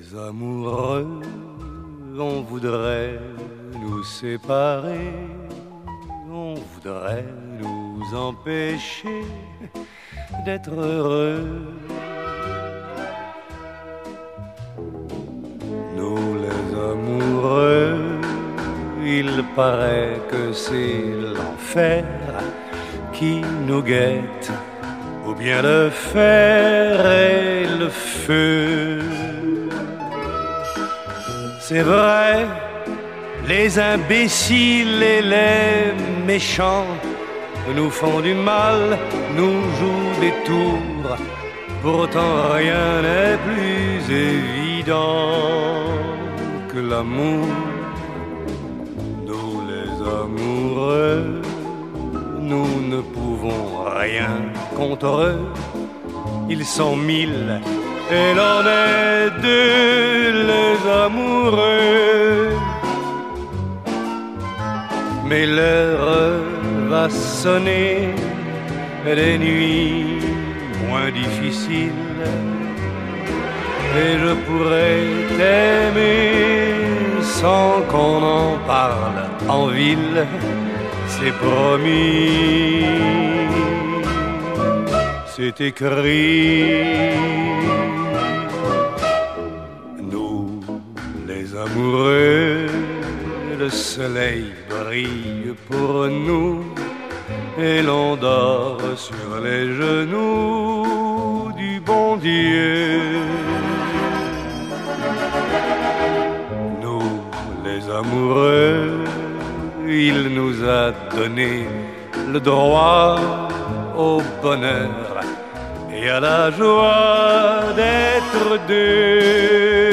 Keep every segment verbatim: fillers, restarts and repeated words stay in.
amoureux, on voudrait nous séparer, on voudrait nous empêcher d'être heureux. Nous les amoureux, il paraît que c'est l'enfer qui nous guette, ou bien le fer et le feu. C'est vrai, les imbéciles et les méchants nous font du mal, nous jouent des tours. Pourtant rien n'est plus évident que l'amour. Nous les amoureux, nous ne pouvons rien contre eux. Ils sont mille et l'on est deux, les amoureux. Mais l'heure va sonner, des nuits moins difficiles, et je pourrais t'aimer sans qu'on en parle en ville, c'est promis, c'est écrit. Nous, les amoureux, le soleil brille pour nous et l'on dort sur les genoux du bon Dieu. Nous, les amoureux, il nous a donné le droit au bonheur et à la joie d'être deux.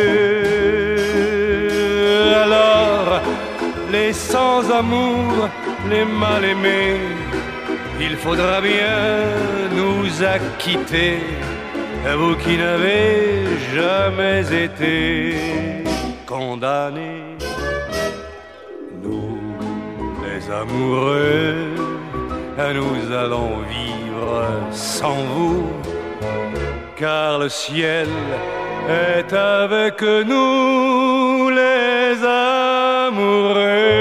Alors, les sans-amour, les mal-aimés, il faudra bien nous acquitter, vous qui n'avez jamais été condamnés. Nous, les amoureux, nous allons vivre sans vous, car le ciel est avec nous, les amoureux.